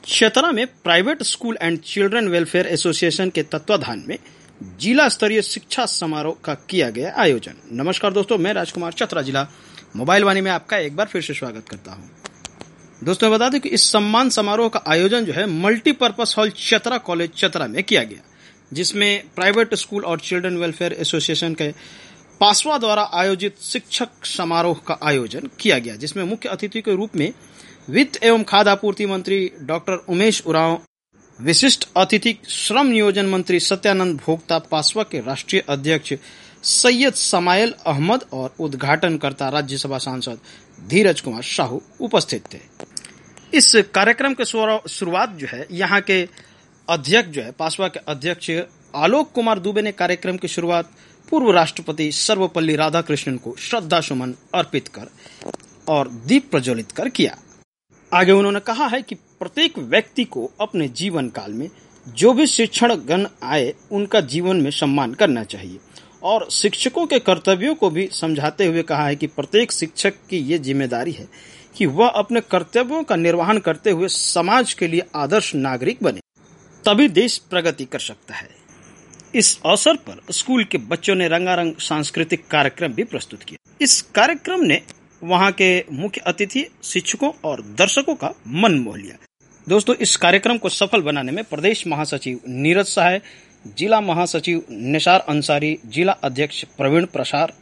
चतरा में private school and children welfare association के तत्वाधान में जिला स्तरीय शिक्षा समारोह का किया गया आयोजन। नमस्कार दोस्तों, मैं राजकुमार चतरा जिला मोबाइल वाणी में आपका एक बार फिर से स्वागत करता हूं। दोस्तों बता दें कि इस सम्मान समारोह का आयोजन जो है multipurpose hall Chatra college Chatra में किया गया, जिसमें प्राइवेट स्कूल और चिल्ड्रन वेलफेयर एसोसिएशन के पासवा द्वारा आयोजित शिक्षक समारोह का आयोजन किया गया, जिसमें मुख्य अतिथि के रूप में वित्त एवं खाद्य आपूर्ति मंत्री डॉक्टर उमेश उरांव, विशिष्ट अतिथि श्रम नियोजन मंत्री सत्यानंद भोक्ता, पासवा के राष्ट्रीय अध्यक्ष सैयद समायल अहमद और उद्घाटनकर्ता राज्यसभा सांसद धीरज कुमार साहू उपस्थित थे। इस कार्यक्रम के शुरुआत जो है यहाँ के अध्यक्ष जो है पासवा के अध्यक्ष आलोक कुमार दुबे ने कार्यक्रम की शुरुआत पूर्व राष्ट्रपति सर्वपल्ली राधाकृष्णन को श्रद्धा सुमन अर्पित कर और दीप प्रज्वलित कर किया। आगे उन्होंने कहा है कि प्रत्येक व्यक्ति को अपने जीवन काल में जो भी शिक्षण गण आए उनका जीवन में सम्मान करना चाहिए और शिक्षकों के कर्तव्यों को भी समझाते हुए कहा है कि प्रत्येक शिक्षक की ये जिम्मेदारी है कि वह अपने कर्तव्यों का निर्वहन करते हुए समाज के लिए आदर्श नागरिक बने, तभी देश प्रगति कर सकता है। इस अवसर पर स्कूल के बच्चों ने रंगारंग सांस्कृतिक कार्यक्रम भी प्रस्तुत किया। इस कार्यक्रम ने वहां के मुख्य अतिथि, शिक्षकों और दर्शकों का मन मोह लिया। दोस्तों, इस कार्यक्रम को सफल बनाने में प्रदेश महासचिव नीरज सहाय, जिला महासचिव निसार अंसारी, जिला अध्यक्ष प्रवीण प्रसार,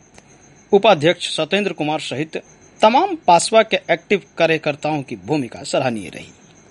उपाध्यक्ष सत्येंद्र कुमार सहित तमाम पासवा के एक्टिव कार्यकर्ताओं की भूमिका सराहनीय रही।